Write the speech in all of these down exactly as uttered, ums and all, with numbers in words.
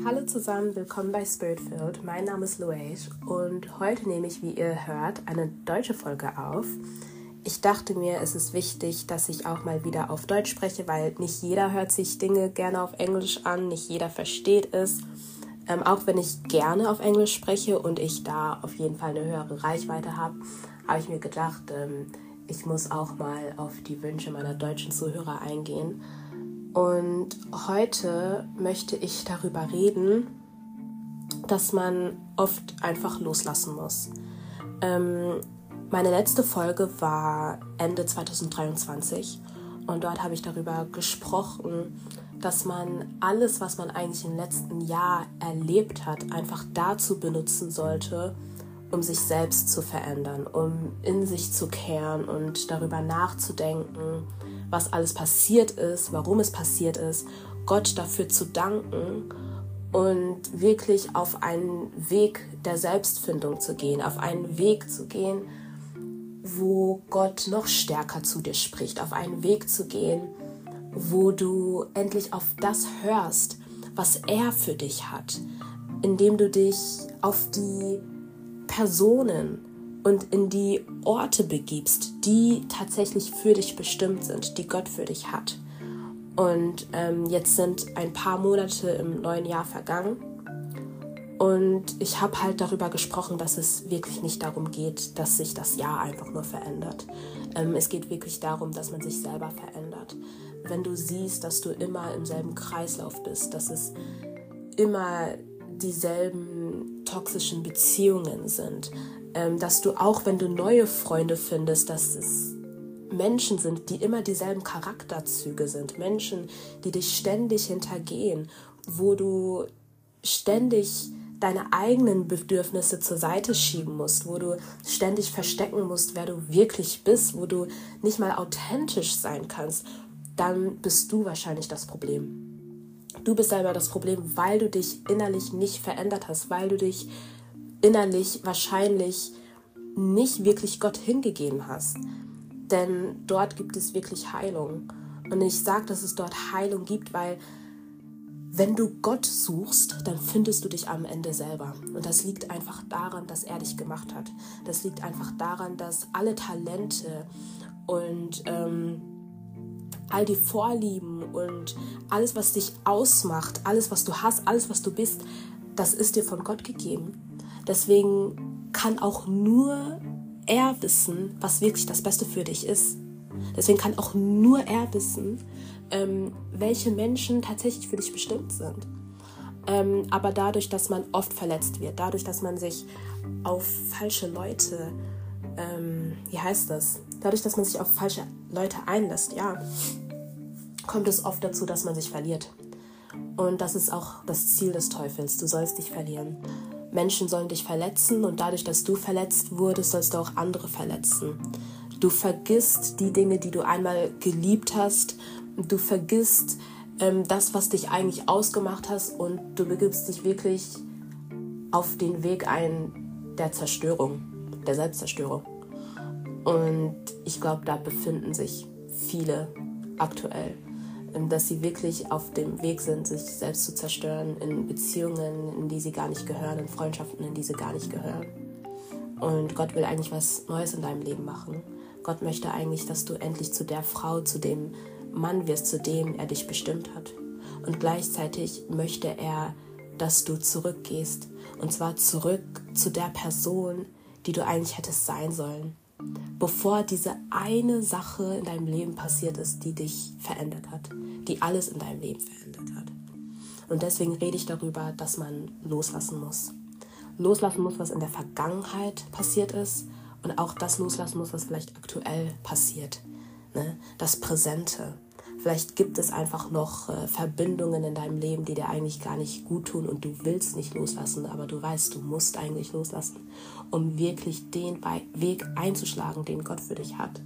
Hallo zusammen, willkommen bei Spiritfilled. Mein Name ist Louise und heute nehme ich, wie ihr hört, eine deutsche Folge auf. Ich dachte mir, es ist wichtig, dass ich auch mal wieder auf Deutsch spreche, weil nicht jeder hört sich Dinge gerne auf Englisch an, nicht jeder versteht es. Ähm, auch wenn ich gerne auf Englisch spreche und ich da auf jeden Fall eine höhere Reichweite habe, habe ich mir gedacht, ähm, ich muss auch mal auf die Wünsche meiner deutschen Zuhörer eingehen. Und heute möchte ich darüber reden, dass man oft einfach loslassen muss. Ähm, meine letzte Folge war Ende zwanzig dreiundzwanzig und dort habe ich darüber gesprochen, dass man alles, was man eigentlich im letzten Jahr erlebt hat, einfach dazu benutzen sollte, um sich selbst zu verändern, um in sich zu kehren und darüber nachzudenken, was alles passiert ist, warum es passiert ist, Gott dafür zu danken und wirklich auf einen Weg der Selbstfindung zu gehen, auf einen Weg zu gehen, wo Gott noch stärker zu dir spricht, auf einen Weg zu gehen, wo du endlich auf das hörst, was er für dich hat, indem du dich auf die Personen und in die Orte begibst, die tatsächlich für dich bestimmt sind, die Gott für dich hat. Und ähm, jetzt sind ein paar Monate im neuen Jahr vergangen und ich habe halt darüber gesprochen, dass es wirklich nicht darum geht, dass sich das Jahr einfach nur verändert. Ähm, es geht wirklich darum, dass man sich selber verändert. Wenn du siehst, dass du immer im selben Kreislauf bist, dass es immer dieselben toxischen Beziehungen sind, ähm, dass du auch, wenn du neue Freunde findest, dass es Menschen sind, die immer dieselben Charakterzüge sind, Menschen, die dich ständig hintergehen, wo du ständig deine eigenen Bedürfnisse zur Seite schieben musst, wo du ständig verstecken musst, wer du wirklich bist, wo du nicht mal authentisch sein kannst, dann bist du wahrscheinlich das Problem. Du bist selber das Problem, weil du dich innerlich nicht verändert hast, weil du dich innerlich wahrscheinlich nicht wirklich Gott hingegeben hast. Denn dort gibt es wirklich Heilung. Und ich sage, dass es dort Heilung gibt, weil wenn du Gott suchst, dann findest du dich am Ende selber. Und das liegt einfach daran, dass er dich gemacht hat. Das liegt einfach daran, dass alle Talente und ähm, all die Vorlieben und alles, was dich ausmacht, alles, was du hast, alles, was du bist, das ist dir von Gott gegeben. Deswegen kann auch nur er wissen, was wirklich das Beste für dich ist. Deswegen kann auch nur er wissen, ähm, welche Menschen tatsächlich für dich bestimmt sind. Ähm, aber dadurch, dass man oft verletzt wird, dadurch, dass man sich auf falsche Leute, ähm, wie heißt das? Dadurch, dass man sich auf falsche Leute einlässt, ja, kommt es oft dazu, dass man sich verliert. Und das ist auch das Ziel des Teufels. Du sollst dich verlieren. Menschen sollen dich verletzen und dadurch, dass du verletzt wurdest, sollst du auch andere verletzen. Du vergisst die Dinge, die du einmal geliebt hast. Du vergisst ähm, das, was dich eigentlich ausgemacht hast und du begibst dich wirklich auf den Weg ein der Zerstörung, der Selbstzerstörung. Und ich glaube, da befinden sich viele aktuell, dass sie wirklich auf dem Weg sind, sich selbst zu zerstören in Beziehungen, in die sie gar nicht gehören, in Freundschaften, in die sie gar nicht gehören. Und Gott will eigentlich was Neues in deinem Leben machen. Gott möchte eigentlich, dass du endlich zu der Frau, zu dem Mann wirst, zu dem er dich bestimmt hat. Und gleichzeitig möchte er, dass du zurückgehst. Und zwar zurück zu der Person, die du eigentlich hättest sein sollen. Bevor diese eine Sache in deinem Leben passiert ist, die dich verändert hat, die alles in deinem Leben verändert hat. Und deswegen rede ich darüber, dass man loslassen muss. Loslassen muss, was in der Vergangenheit passiert ist und auch das loslassen muss, was vielleicht aktuell passiert. Ne? Das Präsente. Vielleicht gibt es einfach noch äh, Verbindungen in deinem Leben, die dir eigentlich gar nicht gut tun und du willst nicht loslassen, aber du weißt, du musst eigentlich loslassen, um wirklich den Weg einzuschlagen, den Gott für dich hat.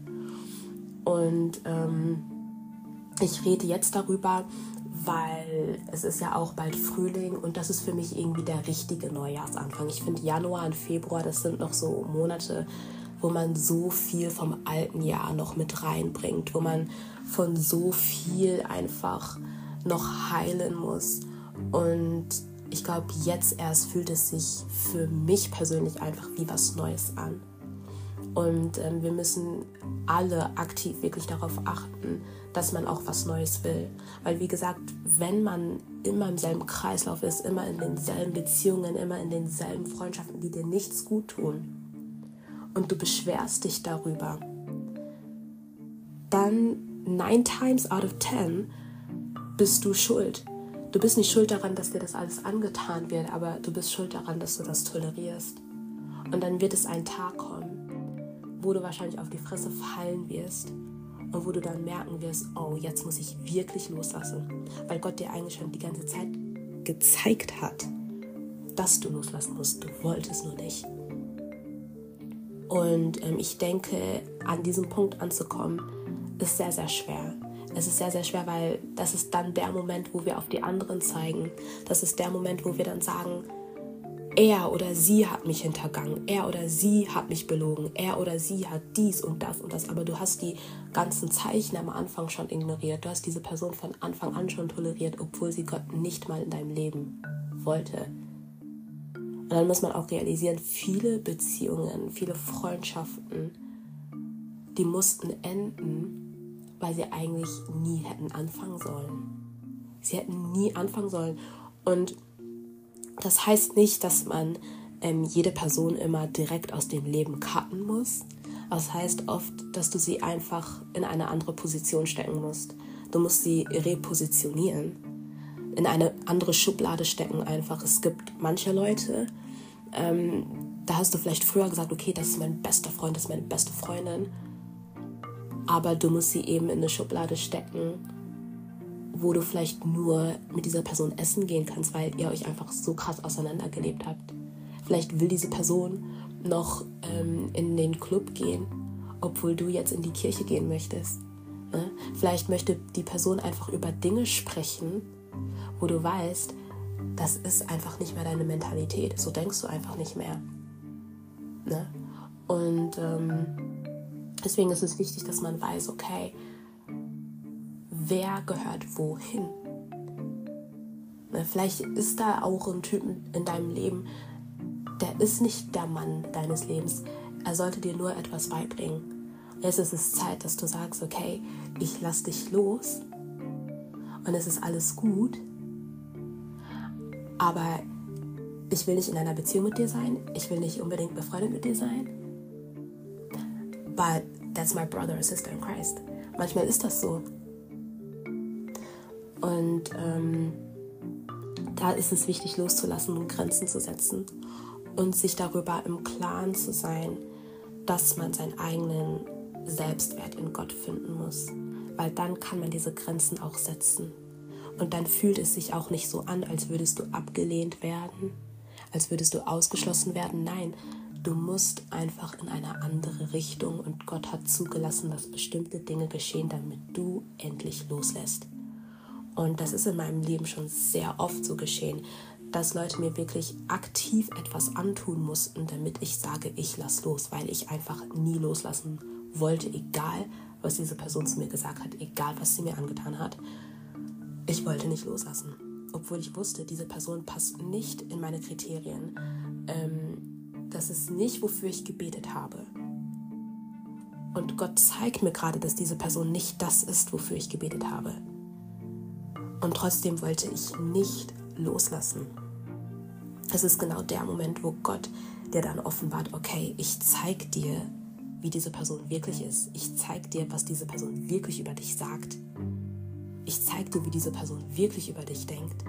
Und ähm, ich rede jetzt darüber, weil es ist ja auch bald Frühling und das ist für mich irgendwie der richtige Neujahrsanfang. Ich finde Januar und Februar, das sind noch so Monate, wo man so viel vom alten Jahr noch mit reinbringt, wo man von so viel einfach noch heilen muss. Und ich glaube, jetzt erst fühlt es sich für mich persönlich einfach wie was Neues an. Und ähm, wir müssen alle aktiv wirklich darauf achten, dass man auch was Neues will. Weil wie gesagt, wenn man immer im selben Kreislauf ist, immer in denselben Beziehungen, immer in denselben Freundschaften, die dir nichts gut tun, und du beschwerst dich darüber, dann nine times out of ten bist du schuld. Du bist nicht schuld daran, dass dir das alles angetan wird, aber du bist schuld daran, dass du das tolerierst. Und dann wird es ein Tag kommen, wo du wahrscheinlich auf die Fresse fallen wirst und wo du dann merken wirst, oh, jetzt muss ich wirklich loslassen, weil Gott dir eigentlich schon die ganze Zeit gezeigt hat, dass du loslassen musst. Du wolltest nur nicht. Und ähm, ich denke, an diesem Punkt anzukommen, ist sehr, sehr schwer. Es ist sehr, sehr schwer, weil das ist dann der Moment, wo wir auf die anderen zeigen. Das ist der Moment, wo wir dann sagen, er oder sie hat mich hintergangen, er oder sie hat mich belogen, er oder sie hat dies und das und das. Aber du hast die ganzen Zeichen am Anfang schon ignoriert. Du hast diese Person von Anfang an schon toleriert, obwohl sie Gott nicht mal in deinem Leben wollte. Und dann muss man auch realisieren, viele Beziehungen, viele Freundschaften, die mussten enden, weil sie eigentlich nie hätten anfangen sollen. Sie hätten nie anfangen sollen. Und das heißt nicht, dass man ähm, jede Person immer direkt aus dem Leben cutten muss. Das heißt oft, dass du sie einfach in eine andere Position stecken musst. Du musst sie repositionieren, in eine andere Schublade stecken einfach. Es gibt manche Leute, ähm, da hast du vielleicht früher gesagt, okay, das ist mein bester Freund, das ist meine beste Freundin. Aber du musst sie eben in eine Schublade stecken, wo du vielleicht nur mit dieser Person essen gehen kannst, weil ihr euch einfach so krass auseinandergelebt habt. Vielleicht will diese Person noch ähm, in den Club gehen, obwohl du jetzt in die Kirche gehen möchtest. Ne? Vielleicht möchte die Person einfach über Dinge sprechen, wo du weißt, das ist einfach nicht mehr deine Mentalität. So denkst du einfach nicht mehr. Ne? Und ähm, deswegen ist es wichtig, dass man weiß, okay, wer gehört wohin? Ne? Vielleicht ist da auch ein Typ in deinem Leben, der ist nicht der Mann deines Lebens. Er sollte dir nur etwas beibringen. Jetzt ist es Zeit, dass du sagst, okay, ich lass dich los und es ist alles gut, aber ich will nicht in einer Beziehung mit dir sein, ich will nicht unbedingt befreundet mit dir sein, but that's my brother or sister in Christ. Manchmal ist das so. Und ähm, da ist es wichtig, loszulassen und Grenzen zu setzen und sich darüber im Klaren zu sein, dass man seinen eigenen Selbstwert in Gott finden muss. Weil dann kann man diese Grenzen auch setzen. Und dann fühlt es sich auch nicht so an, als würdest du abgelehnt werden, als würdest du ausgeschlossen werden. Nein, du musst einfach in eine andere Richtung und Gott hat zugelassen, dass bestimmte Dinge geschehen, damit du endlich loslässt. Und das ist in meinem Leben schon sehr oft so geschehen, dass Leute mir wirklich aktiv etwas antun mussten, damit ich sage, ich lass los, weil ich einfach nie loslassen wollte, egal was diese Person zu mir gesagt hat, egal was sie mir angetan hat. Ich wollte nicht loslassen, obwohl ich wusste, diese Person passt nicht in meine Kriterien. Ähm, das ist nicht, wofür ich gebetet habe. Und Gott zeigt mir gerade, dass diese Person nicht das ist, wofür ich gebetet habe. Und trotzdem wollte ich nicht loslassen. Es ist genau der Moment, wo Gott dir dann offenbart, okay, ich zeig dir, wie diese Person wirklich ist. Ich zeig dir, was diese Person wirklich über dich sagt. Ich zeig dir, wie diese Person wirklich über dich denkt.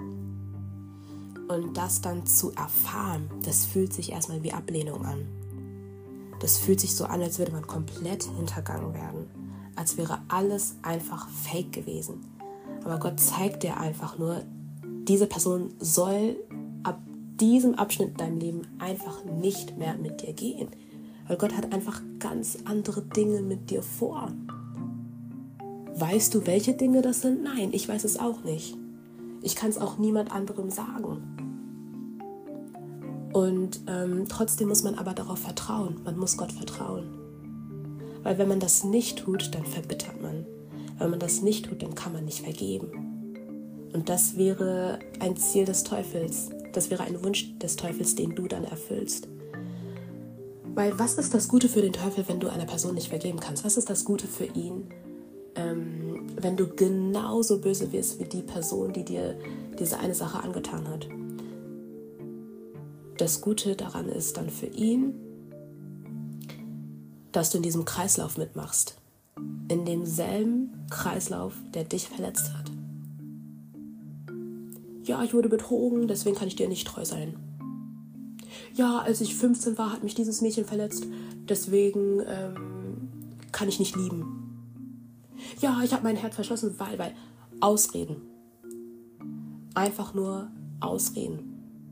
Und das dann zu erfahren, das fühlt sich erstmal wie Ablehnung an. Das fühlt sich so an, als würde man komplett hintergangen werden. Als wäre alles einfach fake gewesen. Aber Gott zeigt dir einfach nur, diese Person soll ab diesem Abschnitt in deinem Leben einfach nicht mehr mit dir gehen. Weil Gott hat einfach ganz andere Dinge mit dir vor. Weißt du, welche Dinge das sind? Nein, ich weiß es auch nicht. Ich kann es auch niemand anderem sagen. Und ähm, trotzdem muss man aber darauf vertrauen. Man muss Gott vertrauen. Weil wenn man das nicht tut, dann verbittert man. Wenn man das nicht tut, dann kann man nicht vergeben. Und das wäre ein Ziel des Teufels, Das wäre ein Wunsch des Teufels, den du dann erfüllst. Weil was ist das Gute für den Teufel, wenn du einer Person nicht vergeben kannst? Was ist das Gute für ihn, ähm, wenn du genauso böse wirst wie die Person, die dir diese eine Sache angetan hat? Das Gute daran ist dann für ihn, dass du in diesem Kreislauf mitmachst. In demselben Kreislauf, der dich verletzt hat. Ja, ich wurde betrogen, deswegen kann ich dir nicht treu sein. Ja, als ich fünfzehn war, hat mich dieses Mädchen verletzt, deswegen ähm, kann ich nicht lieben. Ja, ich habe mein Herz verschlossen, weil, weil, Ausreden. Einfach nur Ausreden.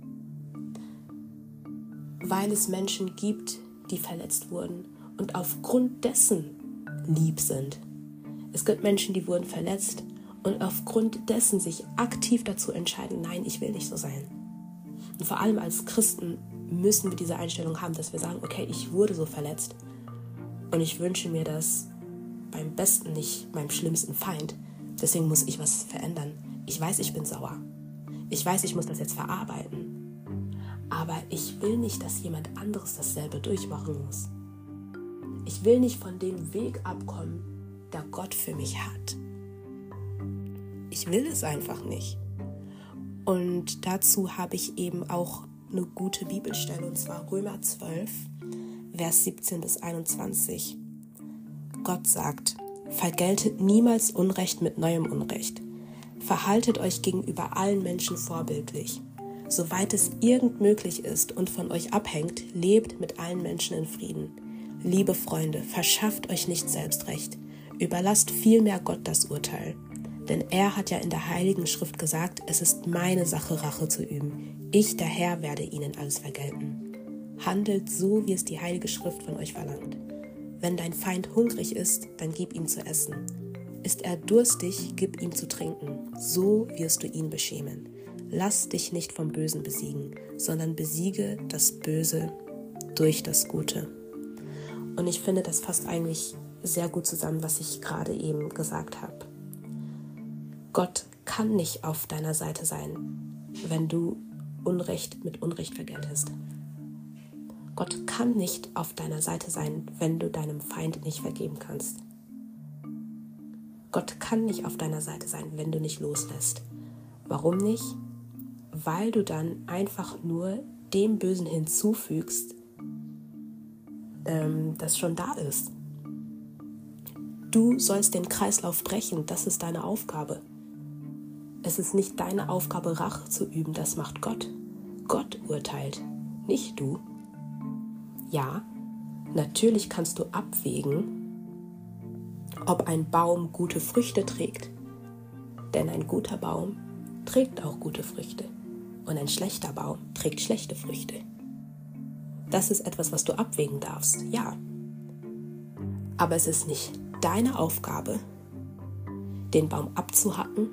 Weil es Menschen gibt, die verletzt wurden und aufgrund dessen lieb sind. Es gibt Menschen, die wurden verletzt und aufgrund dessen sich aktiv dazu entscheiden, nein, ich will nicht so sein. Und vor allem als Christen müssen wir diese Einstellung haben, dass wir sagen, okay, ich wurde so verletzt und ich wünsche mir das beim besten nicht meinem schlimmsten Feind. Deswegen muss ich was verändern. Ich weiß, ich bin sauer. Ich weiß, ich muss das jetzt verarbeiten. Aber ich will nicht, dass jemand anderes dasselbe durchmachen muss. Ich will nicht von dem Weg abkommen, der Gott für mich hat. Ich will es einfach nicht. Und dazu habe ich eben auch eine gute Bibelstelle, und zwar Römer zwölf, Vers siebzehn bis einundzwanzig. Gott sagt, vergeltet niemals Unrecht mit neuem Unrecht. Verhaltet euch gegenüber allen Menschen vorbildlich. Soweit es irgend möglich ist und von euch abhängt, lebt mit allen Menschen in Frieden. Liebe Freunde, verschafft euch nicht selbst Recht. Überlasst vielmehr Gott das Urteil. Denn er hat ja in der Heiligen Schrift gesagt, es ist meine Sache, Rache zu üben. Ich, der Herr, werde ihnen alles vergelten. Handelt so, wie es die Heilige Schrift von euch verlangt. Wenn dein Feind hungrig ist, dann gib ihm zu essen. Ist er durstig, gib ihm zu trinken. So wirst du ihn beschämen. Lass dich nicht vom Bösen besiegen, sondern besiege das Böse durch das Gute. Und ich finde, das fasst eigentlich sehr gut zusammen, was ich gerade eben gesagt habe. Gott kann nicht auf deiner Seite sein, wenn du Unrecht mit Unrecht vergeltest. Gott kann nicht auf deiner Seite sein, wenn du deinem Feind nicht vergeben kannst. Gott kann nicht auf deiner Seite sein, wenn du nicht loslässt. Warum nicht? Weil du dann einfach nur dem Bösen hinzufügst, ähm, das schon da ist. Du sollst den Kreislauf brechen, das ist deine Aufgabe. Es ist nicht deine Aufgabe, Rache zu üben, das macht Gott. Gott urteilt, nicht du. Ja, natürlich kannst du abwägen, ob ein Baum gute Früchte trägt. Denn ein guter Baum trägt auch gute Früchte. Und ein schlechter Baum trägt schlechte Früchte. Das ist etwas, was du abwägen darfst, ja. Aber es ist nicht deine Aufgabe, den Baum abzuhacken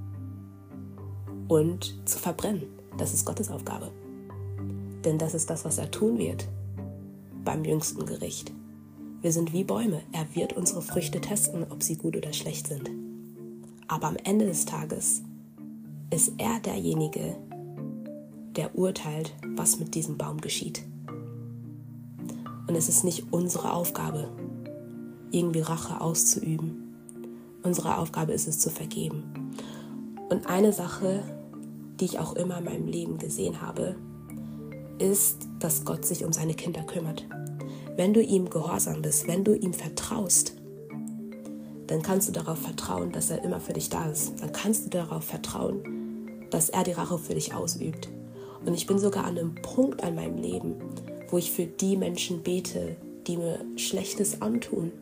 und zu verbrennen. Das ist Gottes Aufgabe. Denn das ist das, was er tun wird beim jüngsten Gericht. Wir sind wie Bäume. Er wird unsere Früchte testen, ob sie gut oder schlecht sind. Aber am Ende des Tages ist er derjenige, der urteilt, was mit diesem Baum geschieht. Und es ist nicht unsere Aufgabe, irgendwie Rache auszuüben. Unsere Aufgabe ist es, zu vergeben. Und eine Sache, die ich auch immer in meinem Leben gesehen habe, ist, dass Gott sich um seine Kinder kümmert. Wenn du ihm gehorsam bist, wenn du ihm vertraust, dann kannst du darauf vertrauen, dass er immer für dich da ist. Dann kannst du darauf vertrauen, dass er die Rache für dich ausübt. Und ich bin sogar an einem Punkt an meinem Leben, wo ich für die Menschen bete, die mir Schlechtes antun.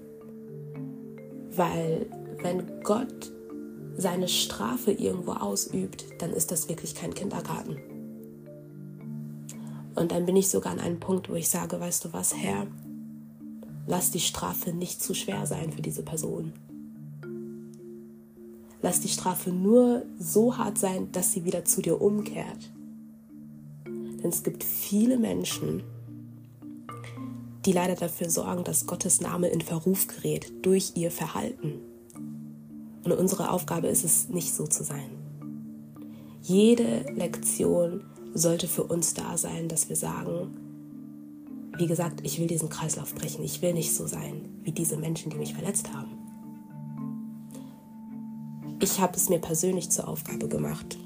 Weil wenn Gott seine Strafe irgendwo ausübt, dann ist das wirklich kein Kindergarten. Und dann bin ich sogar an einem Punkt, wo ich sage, weißt du was, Herr, lass die Strafe nicht zu schwer sein für diese Person. Lass die Strafe nur so hart sein, dass sie wieder zu dir umkehrt. Denn es gibt viele Menschen, die leider dafür sorgen, dass Gottes Name in Verruf gerät durch ihr Verhalten. Und unsere Aufgabe ist es, nicht so zu sein. Jede Lektion sollte für uns da sein, dass wir sagen, wie gesagt, ich will diesen Kreislauf brechen. Ich will nicht so sein wie diese Menschen, die mich verletzt haben. Ich habe es mir persönlich zur Aufgabe gemacht,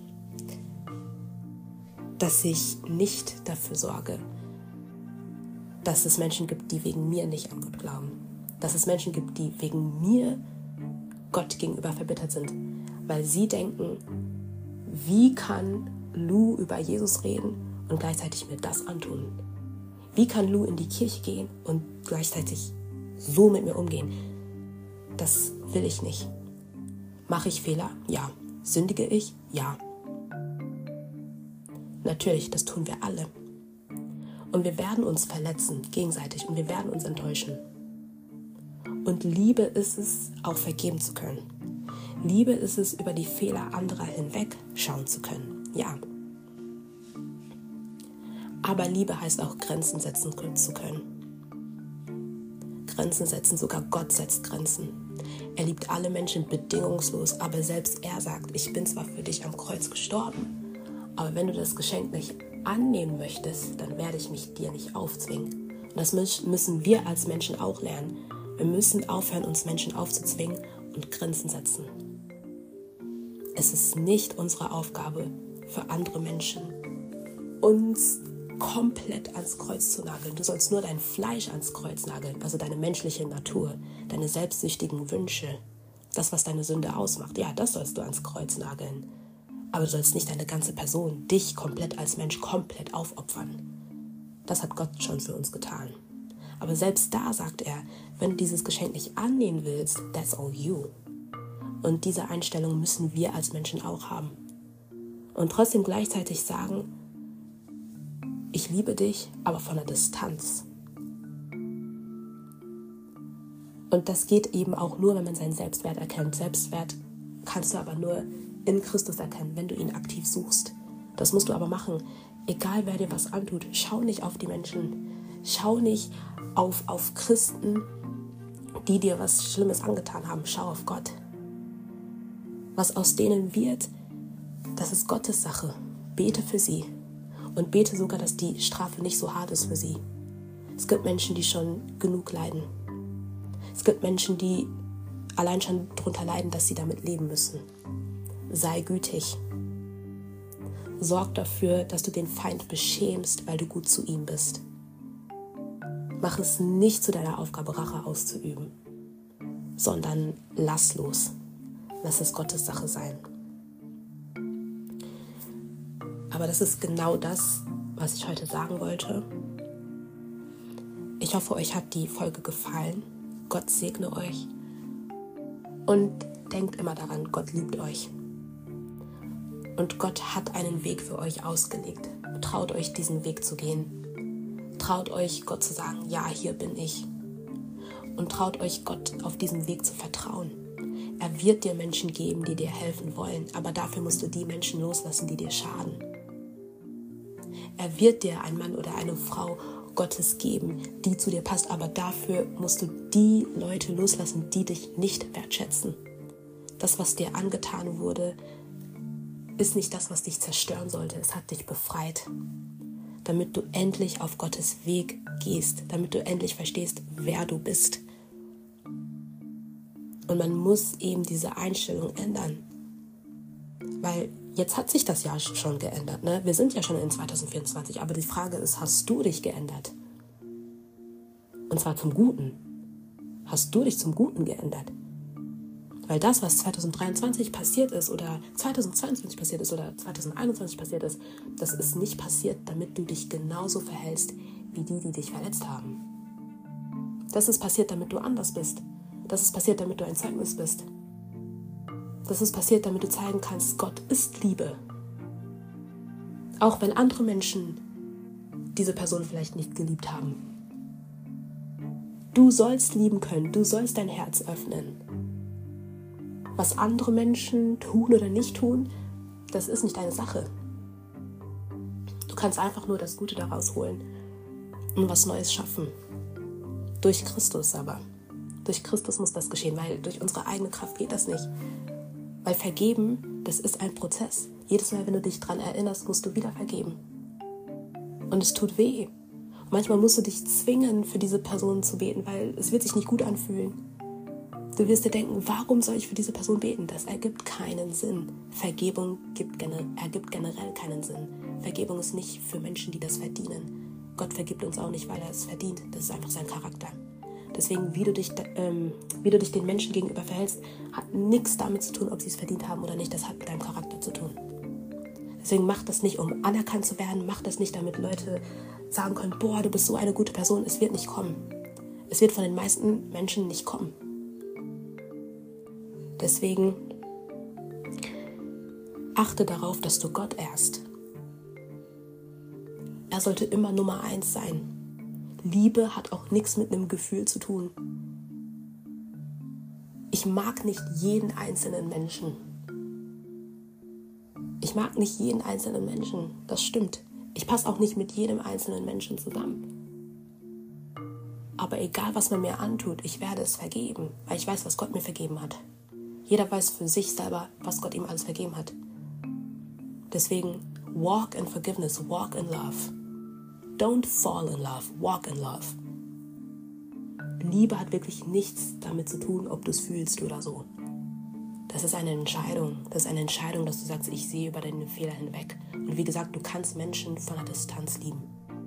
dass ich nicht dafür sorge, dass es Menschen gibt, die wegen mir nicht an Gott glauben. Dass es Menschen gibt, die wegen mir Gott gegenüber verbittert sind. Weil sie denken, wie kann Lou über Jesus reden und gleichzeitig mir das antun? Wie kann Lou in die Kirche gehen und gleichzeitig so mit mir umgehen? Das will ich nicht. Mache ich Fehler? Ja. Sündige ich? Ja. Natürlich, das tun wir alle. Und wir werden uns verletzen, gegenseitig, und wir werden uns enttäuschen. Und Liebe ist es, auch vergeben zu können. Liebe ist es, über die Fehler anderer hinweg schauen zu können. Ja. Aber Liebe heißt auch, Grenzen setzen zu können. Grenzen setzen, sogar Gott setzt Grenzen. Er liebt alle Menschen bedingungslos, aber selbst er sagt, ich bin zwar für dich am Kreuz gestorben, aber wenn du das Geschenk nicht annehmen möchtest, dann werde ich mich dir nicht aufzwingen. Und das müssen wir als Menschen auch lernen. Wir müssen aufhören, uns Menschen aufzuzwingen und Grenzen setzen. Es ist nicht unsere Aufgabe für andere Menschen, uns komplett ans Kreuz zu nageln. Du sollst nur dein Fleisch ans Kreuz nageln, also deine menschliche Natur, deine selbstsüchtigen Wünsche, das, was deine Sünde ausmacht. Ja, das sollst du ans Kreuz nageln. Aber du sollst nicht deine ganze Person, dich komplett als Mensch komplett aufopfern. Das hat Gott schon für uns getan. Aber selbst da sagt er, wenn du dieses Geschenk nicht annehmen willst, that's all you. Und diese Einstellung müssen wir als Menschen auch haben. Und trotzdem gleichzeitig sagen, ich liebe dich, aber von der Distanz. Und das geht eben auch nur, wenn man seinen Selbstwert erkennt. Selbstwert kannst du aber nur in Christus erkennen, wenn du ihn aktiv suchst. Das musst du aber machen, egal wer dir was antut. Schau nicht auf die Menschen. Schau nicht auf, auf Christen, die dir was Schlimmes angetan haben. Schau auf Gott. Was aus denen wird, das ist Gottes Sache. Bete für sie. Und bete sogar, dass die Strafe nicht so hart ist für sie. Es gibt Menschen, die schon genug leiden. Es gibt Menschen, die allein schon darunter leiden, dass sie damit leben müssen. Sei gütig. Sorg dafür, dass du den Feind beschämst, weil du gut zu ihm bist. Mach es nicht zu deiner Aufgabe, Rache auszuüben, sondern lass los. Lass es Gottes Sache sein. Aber das ist genau das, was ich heute sagen wollte. Ich hoffe, euch hat die Folge gefallen. Gott segne euch. Und denkt immer daran, Gott liebt euch. Und Gott hat einen Weg für euch ausgelegt. Traut euch, diesen Weg zu gehen. Traut euch, Gott zu sagen, ja, hier bin ich. Und traut euch, Gott auf diesem Weg zu vertrauen. Er wird dir Menschen geben, die dir helfen wollen. Aber dafür musst du die Menschen loslassen, die dir schaden. Er wird dir einen Mann oder eine Frau Gottes geben, die zu dir passt. Aber dafür musst du die Leute loslassen, die dich nicht wertschätzen. Das, was dir angetan wurde, ist nicht das, was dich zerstören sollte. Es hat dich befreit, damit du endlich auf Gottes Weg gehst, damit du endlich verstehst, wer du bist. Und man muss eben diese Einstellung ändern. Weil jetzt hat sich das ja schon geändert. Ne? Wir sind ja schon in zwanzig vierundzwanzig, aber die Frage ist, hast du dich geändert? Und zwar zum Guten. Hast du dich zum Guten geändert? Weil das, was zwanzig dreiundzwanzig passiert ist oder zwanzig zweiundzwanzig passiert ist oder zwanzig einundzwanzig passiert ist, das ist nicht passiert, damit du dich genauso verhältst wie die, die dich verletzt haben. Das ist passiert, damit du anders bist. Das ist passiert, damit du ein Zeugnis bist. Das ist passiert, damit du zeigen kannst, Gott ist Liebe. Auch wenn andere Menschen diese Person vielleicht nicht geliebt haben. Du sollst lieben können, du sollst dein Herz öffnen. Was andere Menschen tun oder nicht tun, das ist nicht deine Sache. Du kannst einfach nur das Gute daraus holen und was Neues schaffen. Durch Christus aber. Durch Christus muss das geschehen, weil durch unsere eigene Kraft geht das nicht. Weil vergeben, das ist ein Prozess. Jedes Mal, wenn du dich daran erinnerst, musst du wieder vergeben. Und es tut weh. Und manchmal musst du dich zwingen, für diese Person zu beten, weil es wird sich nicht gut anfühlen. Du wirst dir denken, warum soll ich für diese Person beten? Das ergibt keinen Sinn. Vergebung gibt gener- ergibt generell keinen Sinn. Vergebung ist nicht für Menschen, die das verdienen. Gott vergibt uns auch nicht, weil er es verdient. Das ist einfach sein Charakter. Deswegen, wie du dich, ähm, wie du dich den Menschen gegenüber verhältst, hat nichts damit zu tun, ob sie es verdient haben oder nicht. Das hat mit deinem Charakter zu tun. Deswegen mach das nicht, um anerkannt zu werden. Mach das nicht, damit Leute sagen können, boah, du bist so eine gute Person. Es wird nicht kommen. Es wird von den meisten Menschen nicht kommen. Deswegen achte darauf, dass du Gott ehrst. Er sollte immer Nummer eins sein. Liebe hat auch nichts mit einem Gefühl zu tun. Ich mag nicht jeden einzelnen Menschen. Ich mag nicht jeden einzelnen Menschen. Das stimmt. Ich passe auch nicht mit jedem einzelnen Menschen zusammen. Aber egal, was man mir antut, ich werde es vergeben, weil ich weiß, was Gott mir vergeben hat. Jeder weiß für sich selber, was Gott ihm alles vergeben hat. Deswegen, walk in forgiveness, walk in love. Don't fall in love, walk in love. Liebe hat wirklich nichts damit zu tun, ob du es fühlst oder so. Das ist eine Entscheidung. Das ist eine Entscheidung, dass du sagst, ich sehe über deine Fehler hinweg. Und wie gesagt, du kannst Menschen von der Distanz lieben.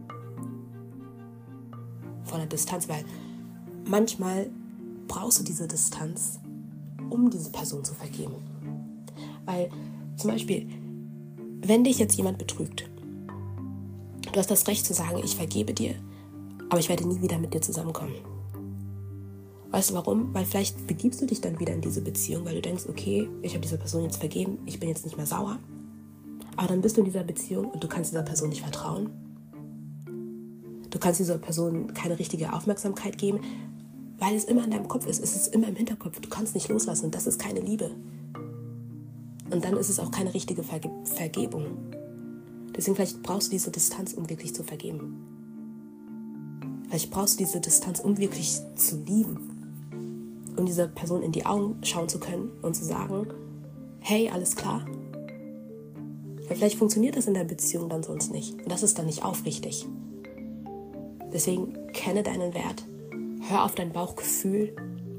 Von der Distanz, weil manchmal brauchst du diese Distanz, um diese Person zu vergeben. Weil zum Beispiel, wenn dich jetzt jemand betrügt, du hast das Recht zu sagen, ich vergebe dir, aber ich werde nie wieder mit dir zusammenkommen. Weißt du warum? Weil vielleicht begibst du dich dann wieder in diese Beziehung, weil du denkst, okay, ich habe dieser Person jetzt vergeben, ich bin jetzt nicht mehr sauer. Aber dann bist du in dieser Beziehung und du kannst dieser Person nicht vertrauen. Du kannst dieser Person keine richtige Aufmerksamkeit geben, weil es immer in deinem Kopf ist. Es ist immer im Hinterkopf. Du kannst nicht loslassen und das ist keine Liebe. Und dann ist es auch keine richtige Verge- Vergebung. Deswegen vielleicht brauchst du diese Distanz, um wirklich zu vergeben. Vielleicht brauchst du diese Distanz, um wirklich zu lieben. Um dieser Person in die Augen schauen zu können und zu sagen, hey, alles klar. Weil vielleicht funktioniert das in der Beziehung dann sonst nicht. Und das ist dann nicht aufrichtig. Deswegen kenne deinen Wert. Hör auf dein Bauchgefühl.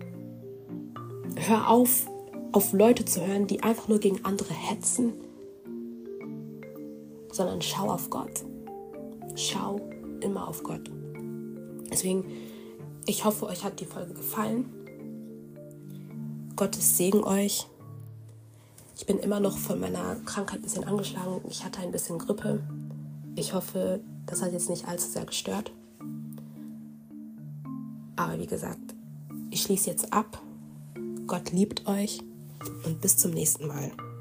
Hör auf, auf Leute zu hören, die einfach nur gegen andere hetzen. Sondern schau auf Gott. Schau immer auf Gott. Deswegen, ich hoffe, euch hat die Folge gefallen. Gottes Segen euch. Ich bin immer noch von meiner Krankheit ein bisschen angeschlagen. Ich hatte ein bisschen Grippe. Ich hoffe, das hat jetzt nicht allzu sehr gestört. Aber wie gesagt, ich schließe jetzt ab. Gott liebt euch und bis zum nächsten Mal.